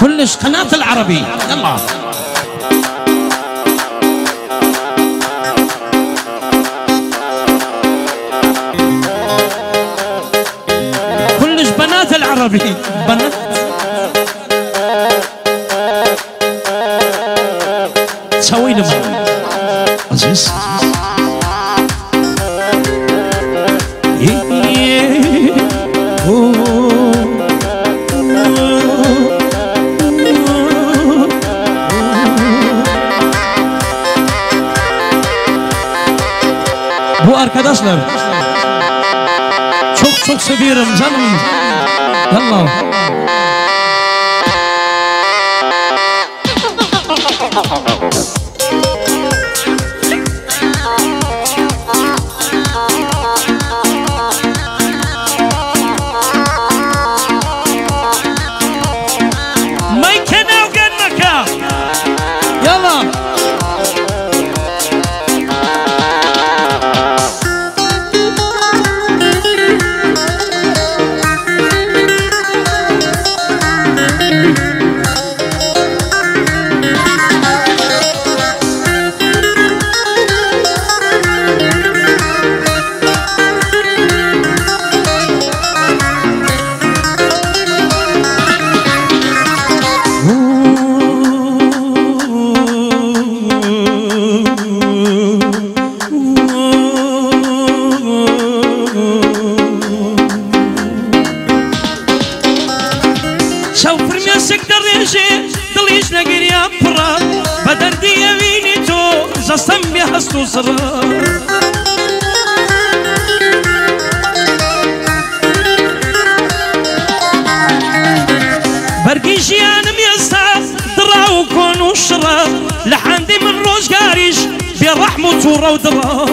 كلش قناة العربي. يلا كلش بنات العربي. بنات تسوي لهم عزيز. Bu arkadaşlar çok seviyorum canım. Yallah. برقي جيانم يسا دراو كونو شرا لحندي من روز قاريش برحمة ورا ودرا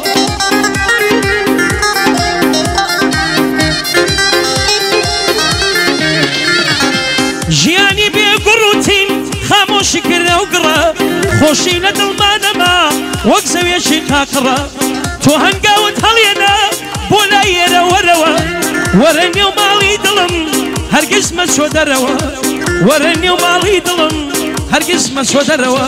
جياني بقروتين خاموش كرا وقرا خوشي ندل ما نما وقزو يشي قاقرا تو هنقاوت هلينا بولاينا وروا ورني ومالي دلم هرگز ما سود روا ورني ومالي دلم هرگز ما سود روا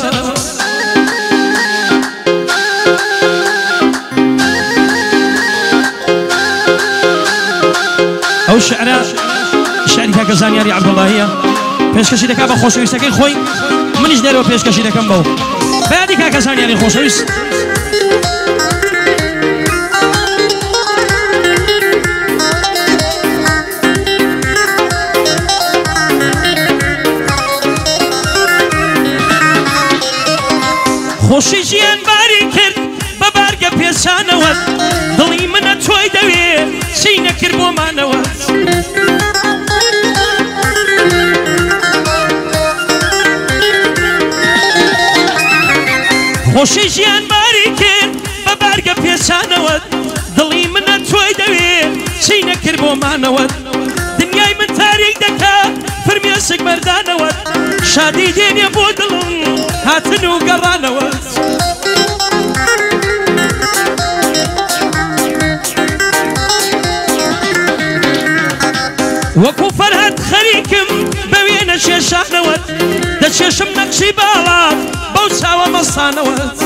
او شعری که زانیاری عبداللهیه پیشکشی دکا با خوشویستگی خوی منیش درو پیشکشی دکم باو بعدی که زانیاری خوشویست خوشی جیان باری کرد ببرگ پیسانوات دلی من توی دوی سینه کرد بو مانوات خوشی جیان باری کرد ببرگ پیسانوات دلی من توی دوی سینه کرد بو مانوات دنیای من تاریک دکا فرمیاسک مردانوات شادی دینی بودلم هاتنو قرانوات وكو فرهد خريكم بوين شيشانوات دا شيشم نقشي بالا بوسا ومصانوات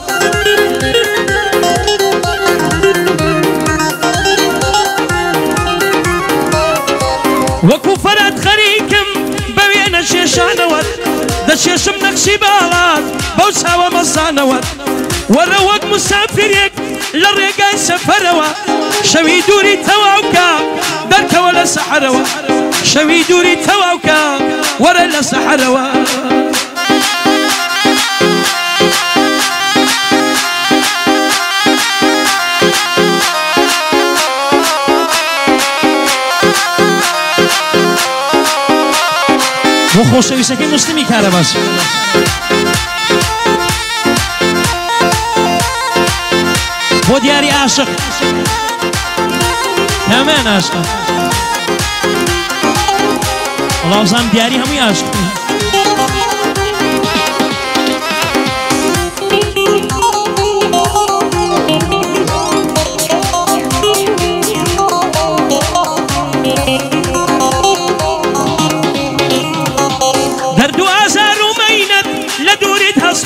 وكو فرهد خريكم بوين شيشانوات دا شيشم نقشي بالا بوسا ومصانوات وروق مسافريك للرقاي سفروا شوي دوري تواوكا درك ولا سحروا شوي دوري تواوكا ولا سحروا وخوشويستگی مسلمی کاره باز بو دیاری عاشق تمام عاشق الله زم دیاری هموی عاشق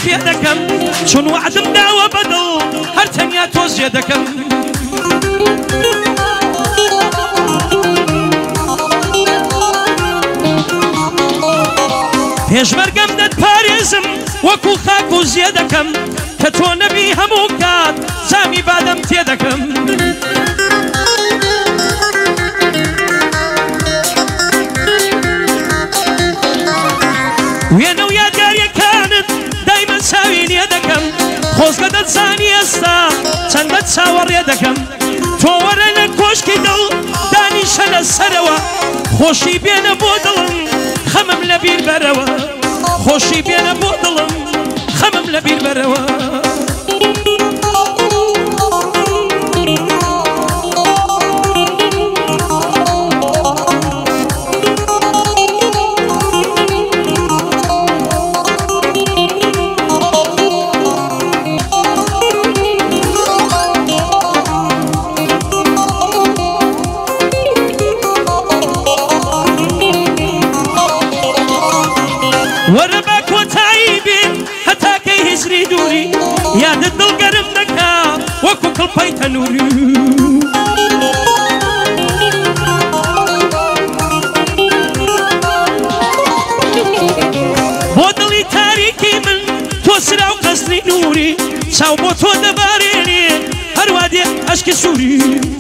توزي دكم شون وعدم دعوة بدل هر تنيا توزي دكم پێشمەرگەم دەتپارێزم وەکو خاک و زیێ دەکەم کە تۆ نەبی هەموو کات زامی بادەم تێ دەکەم وێنە و یادگاریەکانت دایمەن چاوی لێ دەکەم خۆزگە دەتزانی ئێستا چەندە چاوەڕێ دەکەم تۆ وەرە لە کۆشکی دڵ دانیشە لەسەرەوە خۆشی بێنە بۆ دڵم خەمم لەبیر بەرەوە خۆشی بێنە بۆ دڵم خەمم لەبیر بەرەوە وەرە بە کۆتایی بێن هەتاکەی هیزری دووری یادت دڵگەرم دەکا وەکو کڵپەی تەنووری بۆ دڵی تاریکی من تۆ سرا و قەسری نووری چاو بۆ تۆ دەبارێنێ هەروە دێ ئەشکی سووری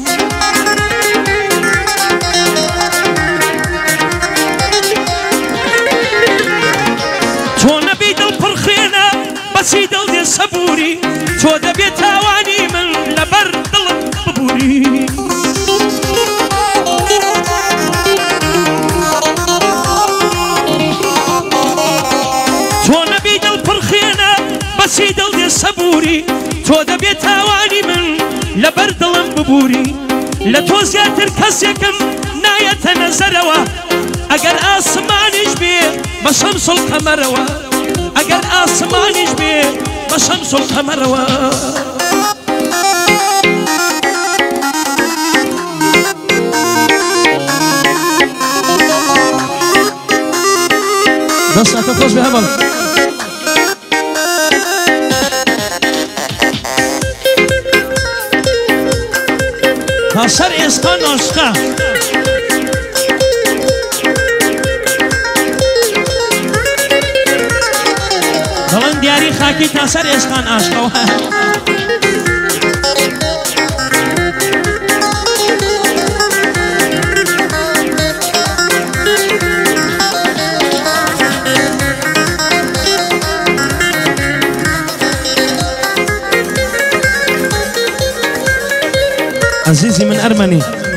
بەچی دڵ دێ سەبووری تۆ دەبێت تاوانی من لەبەر دڵم ببووری تۆ نەبی دڵ پڕخێنە بەچی دڵ دێ سەبووری تۆ دەبێت تاوانی من لەبەر دڵم ببووری لە تۆ زیاتر کەسێکم نایەتە نەزەرەوە ئەگەر ئاسمانیش بێ بە شەمس القەمەرەوە ئەگەر ئاسمانیش بێ بە شەمس القەمەرەوە دەستەکە خۆش بێ هەبڵ تا سەر ئێستا ناشقا دڵن دیاری خاکی تا سەر ئێسقان ئاشقەوە عزیزی من ئەرمەنی